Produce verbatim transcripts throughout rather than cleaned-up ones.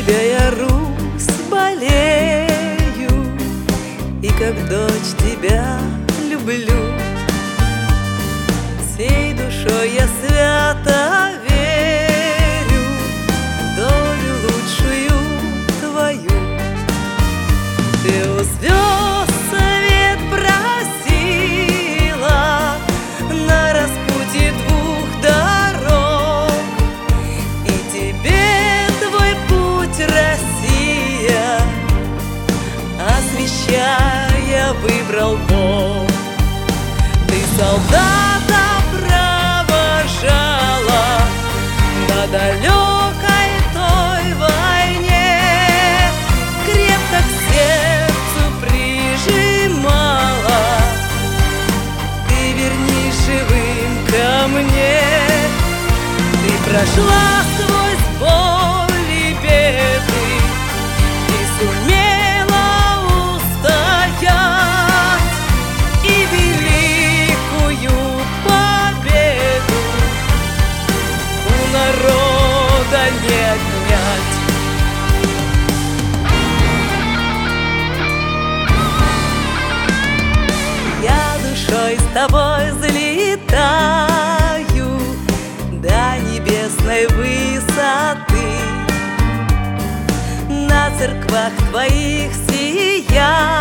тебя я, Русь, болею, и как дочь тебя люблю. Всей душой я свято верю в долю лучшую твою. Ты у звезд совет просила на распутье двух дорог, и тебе твой путь, Россия, освещая, выбрал Бог. Ты солдата провожала на далекой той войне, крепко к сердцу прижимала. Ты верни живым ко мне. Ты прошла сквозь боль и беды и сумела устоять, и великую победу у народа не отнять. Я душой с тобой взлетаю до небесной высоты, на церквах твоих сияют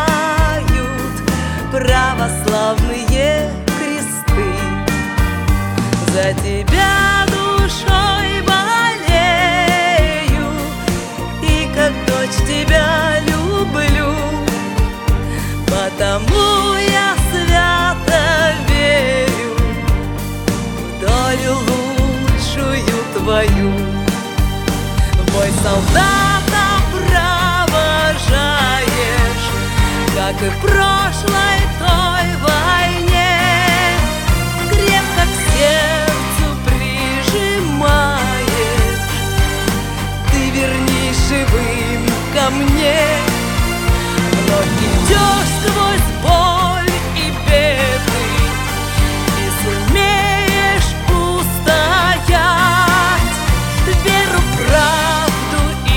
православные кресты. За тебя душой болею, и как дочь тебя люблю, потому я свято верю в долю лучшую твою. В бой солдата провожаешь, как и в прошлой той войне, крепко к сердцу прижимаешь. Ты верни живым ко мне. Вновь идешь сквозь боль и беды и сумеешь устоять, веру, правду и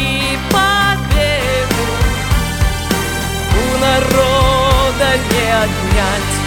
победу у народа не отнять.